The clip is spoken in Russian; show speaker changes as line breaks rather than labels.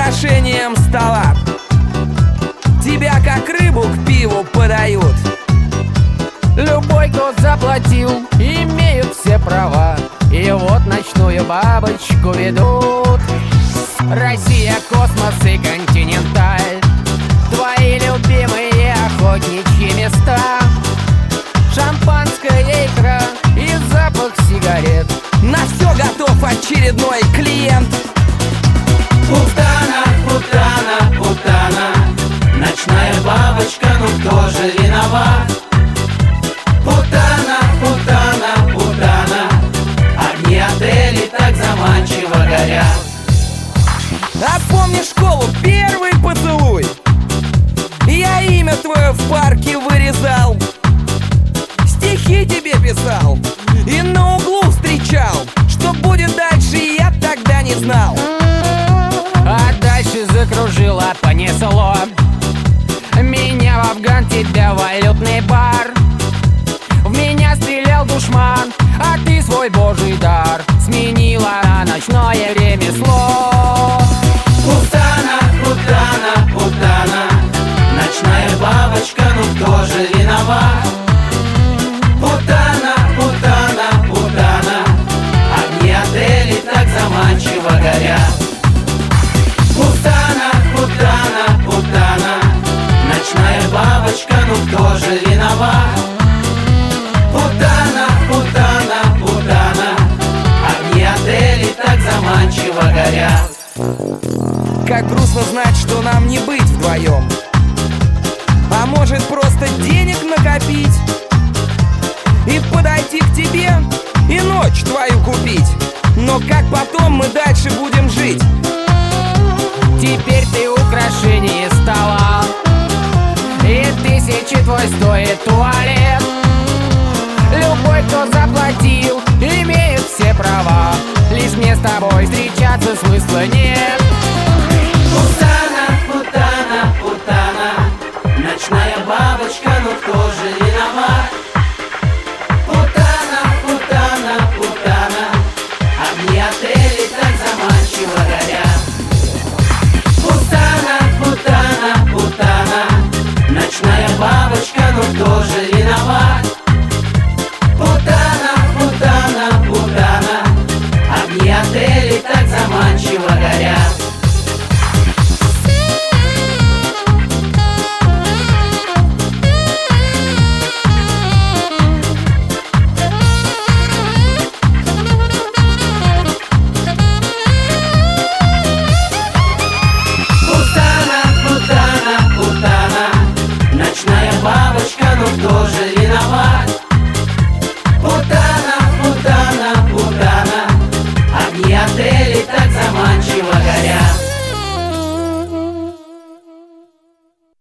украшением стола. Тебя как рыбу к пиву подают.
Любой, кто заплатил, имеют все права. И вот ночную бабочку ведут. Россия, космос и континенталь, твои любимые охотничьи места. Шампанское, икра и запах сигарет.
На все готов очередной клиент.
Путана, путана, путана, ночная бабочка, ну кто же виноват? Путана, путана, путана, огни отелей так заманчиво горят.
А помнишь школу, первый поцелуй? Я имя твое в парке вырезал, стихи тебе писал и на углу встречал. Что будет дальше, я тогда не знал.
А дальше закружило, понесло меня в Афган, тебя в валютный бар. В меня стрелял душман, а ты свой божий дар сменила на ночное ремесло.
Путана, путана, путана, ночная бабочка, ну кто же виноват? Путана, путана, путана, огни отелей так заманчиво горят. Путана, путана, путана, ночная бабочка, ну кто же виноват? Путана, путана, путана, огни отелей так заманчиво горят.
Как грустно знать, что нам не быть вдвоем. А может просто денег накопить и подойти к тебе и ночь твою купить. Но как потом мы дальше будем жить?
Теперь ты украшение стола, и тысячи твой стоит туалет. Любой, кто заплатил, имеет все права. Лишь мне с тобой встречаться смысла нет.